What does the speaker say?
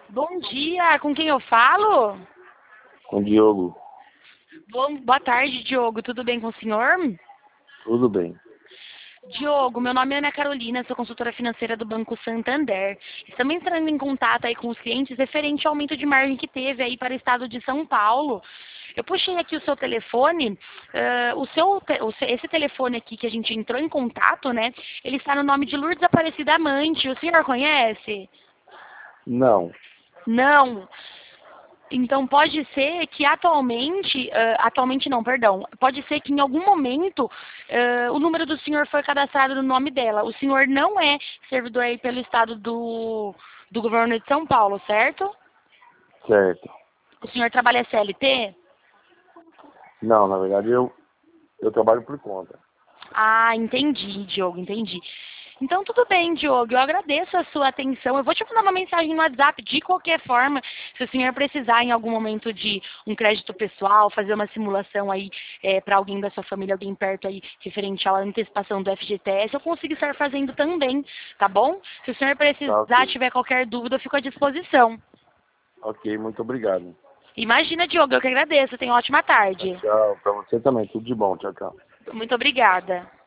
Bom dia, com quem eu falo? Com o Diogo. Boa tarde, Diogo. Tudo bem com o senhor? Tudo bem. Diogo, meu nome é Ana Carolina, sou consultora financeira do Banco Santander. Estamos entrando em contato aí com os clientes referente ao aumento de margem que teve aí para o estado de São Paulo. Eu puxei aqui o seu telefone, esse telefone aqui que a gente entrou em contato, né? Ele está no nome de Lourdes Aparecida Amante. O senhor conhece? Não. Não. Então pode ser que atualmente não, perdão, pode ser que em algum momento o número do senhor foi cadastrado no nome dela. O senhor não é servidor aí pelo estado do governo de São Paulo, certo? Certo. O senhor trabalha CLT? Não, na verdade eu trabalho por conta. Ah, entendi, Diogo, entendi. Então, tudo bem, Diogo. Eu agradeço a sua atenção. Eu vou te mandar uma mensagem no WhatsApp de qualquer forma, se o senhor precisar em algum momento de um crédito pessoal, fazer uma simulação aí para alguém da sua família, alguém perto aí, referente à antecipação do FGTS, eu consigo estar fazendo também, tá bom? Se o senhor Tá precisar, ok. tiver qualquer dúvida, eu fico à disposição. Ok, muito obrigado. Imagina, Diogo, eu que agradeço. Tenha uma ótima Tchau, tarde. tchau. Pra você também. Tudo de bom. Tchau, tchau. Muito obrigada.